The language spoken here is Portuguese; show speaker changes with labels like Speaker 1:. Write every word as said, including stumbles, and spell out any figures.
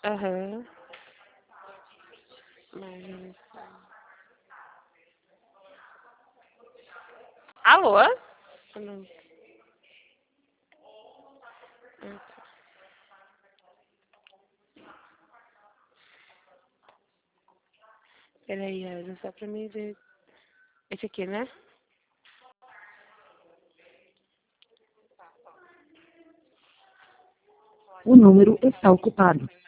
Speaker 1: Aham. Mas... Alô? Não. Ah, tá. Peraí, Ana, só pra mim ver. Esse aqui, né?
Speaker 2: O número está ocupado.